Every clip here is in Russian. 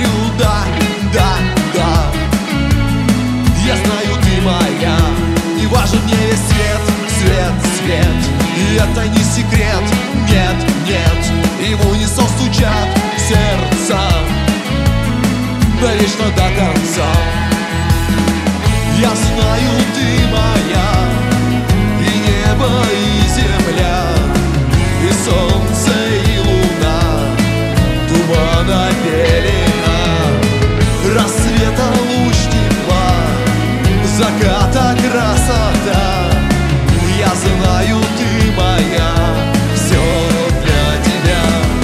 говорю да, да, да. Я знаю, ты моя, не важен мне весь свет, свет, свет. И это не секрет, нет, нет. И в унисон стучат сердца навечно до конца. Я знаю, ты моя, и небо, и земля, и солнце, и луна, тумана пелена, рассвета луч тепла, заката красота. Я знаю, ты моя, все для тебя.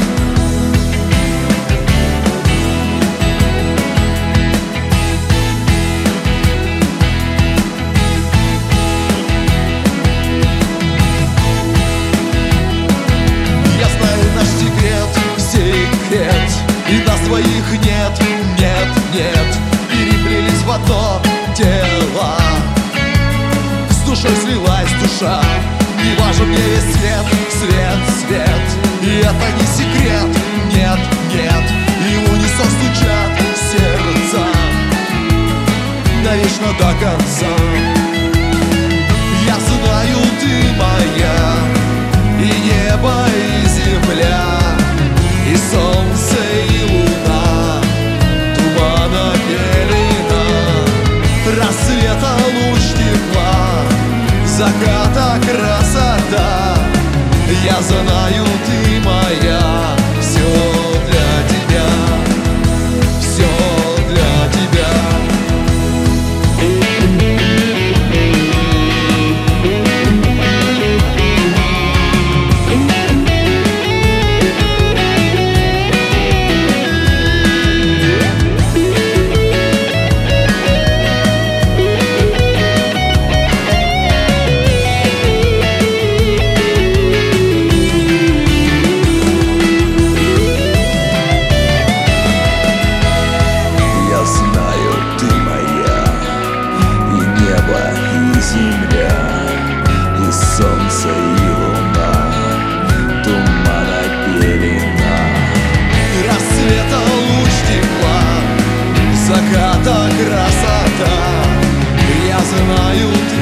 Я знаю наш секрет, и нас двоих нет, нет, нет. Переплелись в одно тело, с душой слилась душа. Не важен мне весь свет, свет, свет. И это не секрет, нет, нет. И в унисон стучат сердца навечно до конца. Я знаю, ты моя, и небо, и земля, и солнце, и луна, тумана пелена, рассвета луч тепла, заката красота. Я знаю, ты моя, все для тебя, все для тебя. Солнце и луна, тумана пелена, рассвета луч тепла, заката красота. Я знаю, ты